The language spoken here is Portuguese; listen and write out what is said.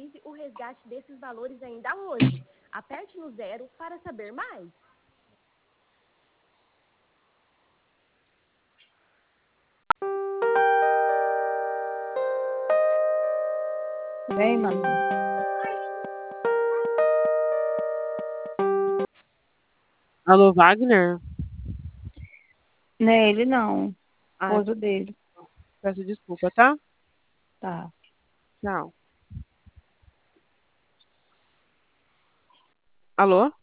Autorize o resgate desses valores ainda hoje. Aperte no 0 para saber mais. Vem, mano. Alô, Wagner? Não é ele, não. Ah, Esposo dele. peço desculpa, tá? Tá. Tchau. Alô?